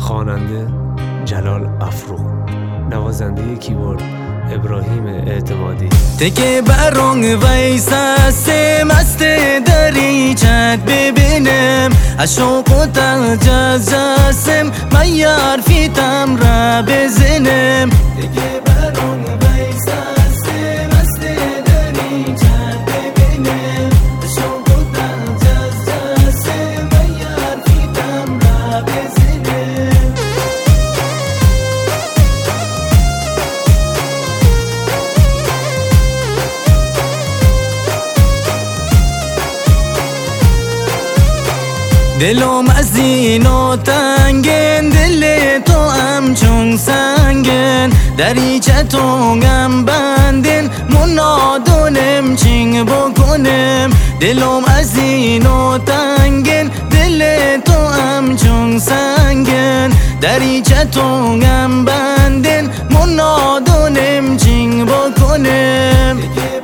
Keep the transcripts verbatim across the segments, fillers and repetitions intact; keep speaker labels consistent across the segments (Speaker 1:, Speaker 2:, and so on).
Speaker 1: خواننده جلال افروغ، نوازنده کیبورد ابراهیم اعتمادی.
Speaker 2: تکه برونگ ویسه مست دریچت ببینم، از شوق و تجز جسم من یار فیتم را بزنم. تکه برونگ ویسه مست دریچت ببینم، از شوق و تجز جسم من یار فیتم را بزنم. دلم از این و تنگن، دل تو همچون سنگن، دریچه تو غم بندن، منادونم چینگ بکنم. دلم از این و تنگن، دل تو همچون سنگن، دریچه تو غم بندن، منادونم چینگ بکنم.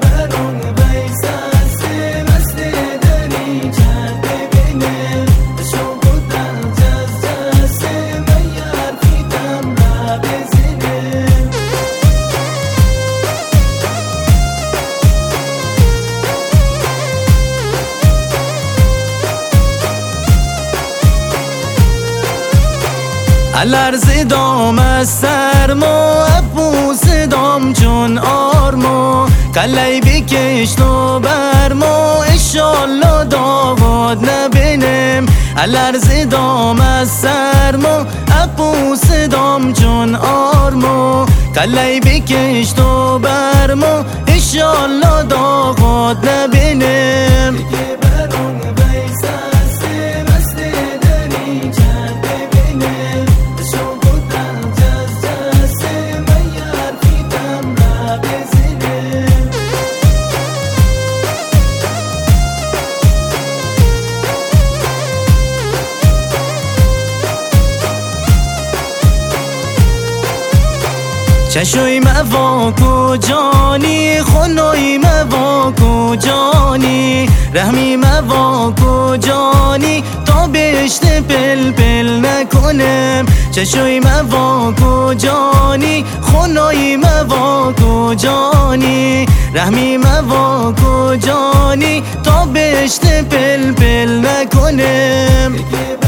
Speaker 2: الارز دام از سرما، ابوس دام چون آرما، کلی بکش تو برما، اشالله داوود نبینم. الارز دام از سرما، ابوس دام چون آرما، کلی بکش تو برما، اشالله داوود نبینم. چشوی مواکو جانی، خونوی مواکو جانی، رحمی مواکو جانی، تا بهشت پل پل نکنم. چشوی مواکو جانی، خونوی مواکو جانی، رحمی مواکو جانی، تا بهشت پل پل نکنم.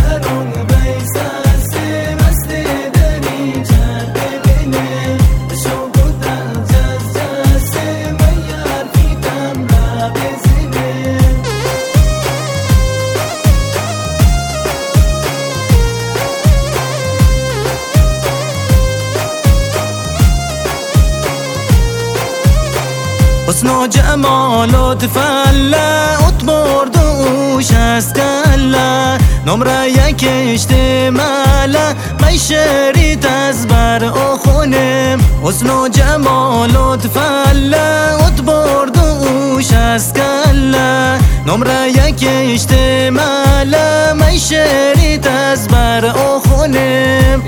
Speaker 2: حسن و جمالت فله، اتمرد اوش از کله، نمره یکشت مله، می شریت از بر اخونم. حسن و جمالت فله، اتمرد اوش از کله، نمره یکشت مله، می شریت از بر اخونم.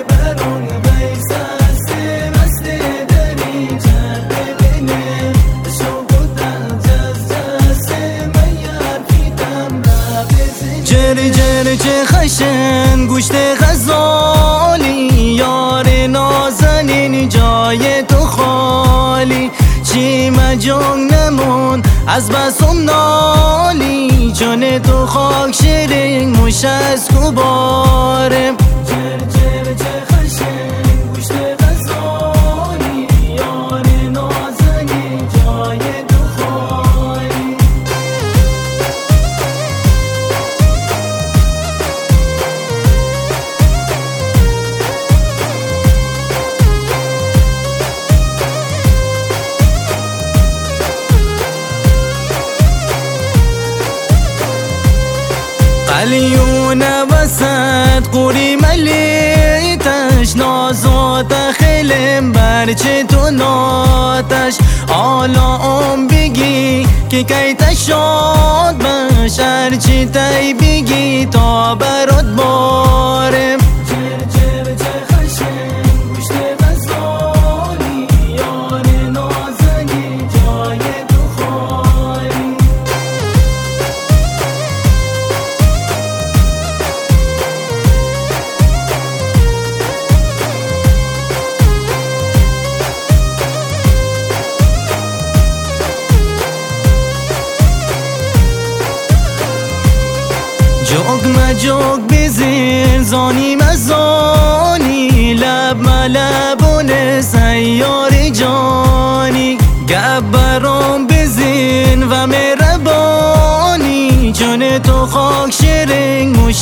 Speaker 2: جر جر چه خشن گوشت غزالی، یار نازنین جای تو خالی، چی مجان نمون از بسم نالی، چون تو خاک شیرین موش از کوبارم. جر جر چه خشن گوشت غزالی، یار نازنین جای تو خالی. قلیون وسط قوری ملیتش، نازات خیلم برچه تو ناتش، حالا ام بگی که کیت شاد بش، هرچی تای بگی تا برات بارم.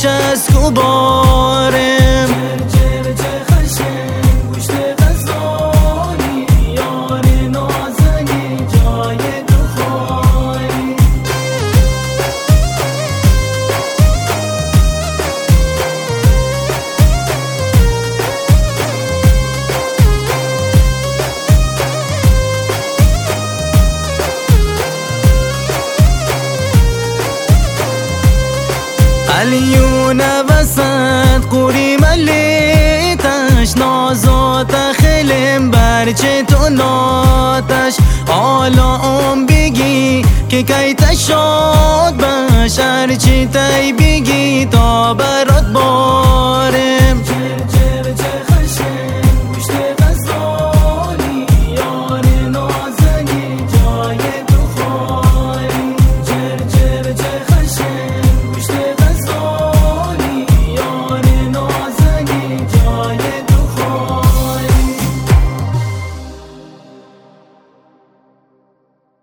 Speaker 2: خوش از کوبارم چر چر خشن گوشت غزالی یار نازنی جای تو خالی علیون وسط قوری ملیتش نازات خیلم برچه تو ناتش حالا ام بگی که کی تشاد بشر چی تی بگی تا بر